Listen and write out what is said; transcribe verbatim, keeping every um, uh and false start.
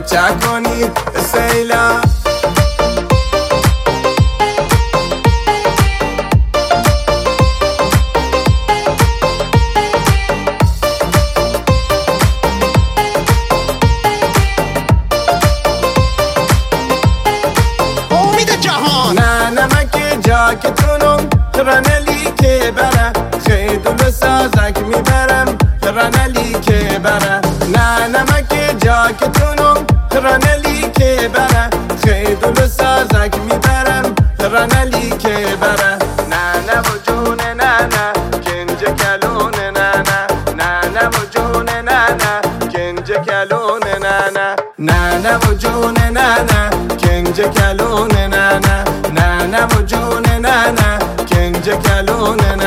چکنی سیلا جاکتونم رنلی که بره خیدول سازک میبرم رنلی که بره نه نمک جاکتونم رنلی که بره خیدول سازک میبرم رنلی که بره نه نه و جون نه نه کنج کلون نه نه نه نه و جون نه نه کنج کلون نه نه نه نه و جون نه نه کنج کلون نه نه نه نه و جون نه نه کنج کلون نه